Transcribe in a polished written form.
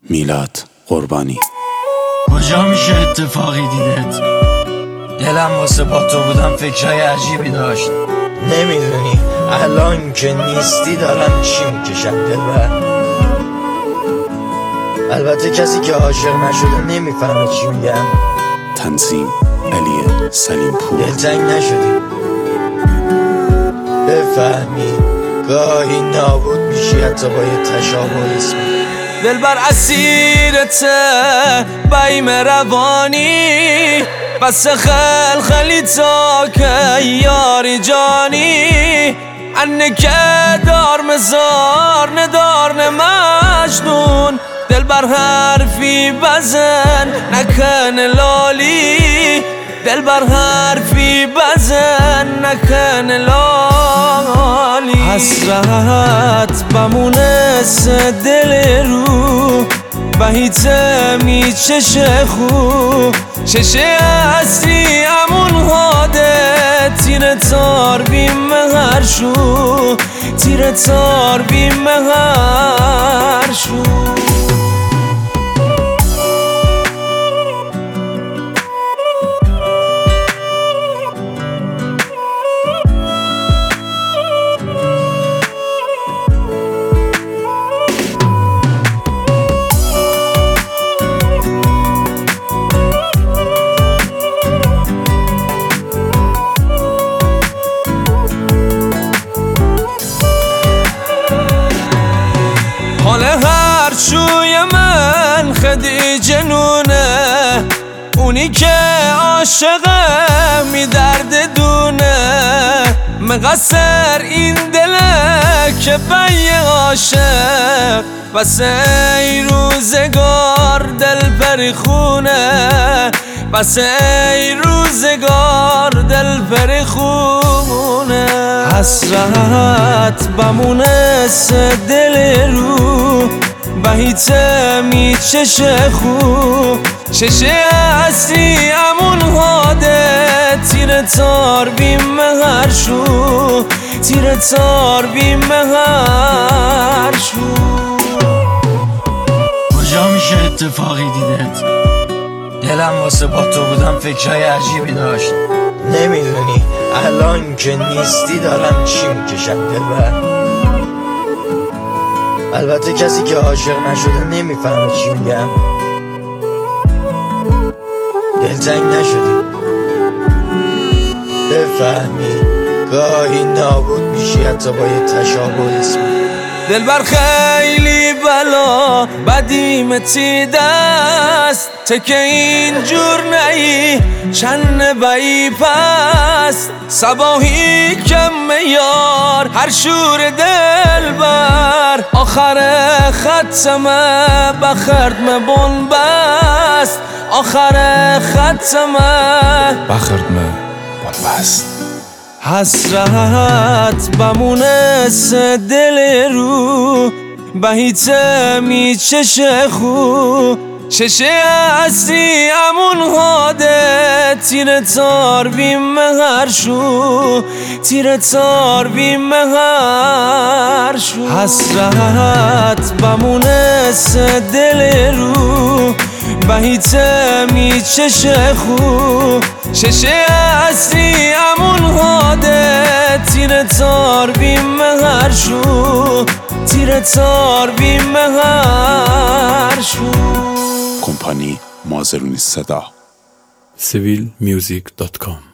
میلاد قربانی. کجا میشه اتفاقی دیدت؟ دلم واسه با تو بودم فکرهای عجیبی داشت. نمیدونی الان که نیستی دارم چی میکشم دلبر. البته کسی که عاشق نشده نمیفهمه چی میگم. تنظیم علی سلیم پور. دلتنگ نشدی بفهمی گاهی نابود میشی حتی با یه تشابه اسمی. دلبر اسیرته بیم روانی بس خلخلی تا که یاری جانی انکه دار مزار ندار مجنون دلبر حرفی بزن نکن لالی دلبر حرفی بزن نکن لالی حسرت بمونه دل رو بهیت میچشه خوب چشه اصلی امون هاده تیر تار بیم هر شو تیر تار بیم هر شو. حال هر چوی من خیلی جنونه اونی که عاشقه می درد دونه مقصر این دله که بی عاشق بس ای روزگار دل پریخونه بس ای روزگار دل پریخونه حسرت بمونه دل رو بهیت میچشه خوب چشه اصلی امون هاده تیر تار بیم هر شو تیر تار بیم هر شو. کجا میشه اتفاقی دیدت؟ دلم واسه با تو بودم فکرهای عجیبی داشت. نمیدونی الان که نیستی دارم چی میکشم دلبر. البته کسی که عاشق نشده نمیفهمه چی میگم. دلتنگ نشدی بفهمی گاهی نابود میشی حتی با یه تشابه اسمی. دلبر خیلی بلا بدیمتی دست تکه اینجور نهی چند بایی پست صباحی کم یار هر شور دلبر آخر ختمه بخردمه بون بست آخر ختمه بخردمه بون بست. حسرت بمونه دل رو بهیت میچشه خوب چشه اصلی امون هاده تیر تار بیم هر شو تیر تار بیم هر شو. حسرت بمونه دل رو بهیت میچشه خوب چشه اصلی امون هاده تیر تار بیم هر شو تیر تار بیم هر شو. کمپانی مازرونی صدا civilmusic.com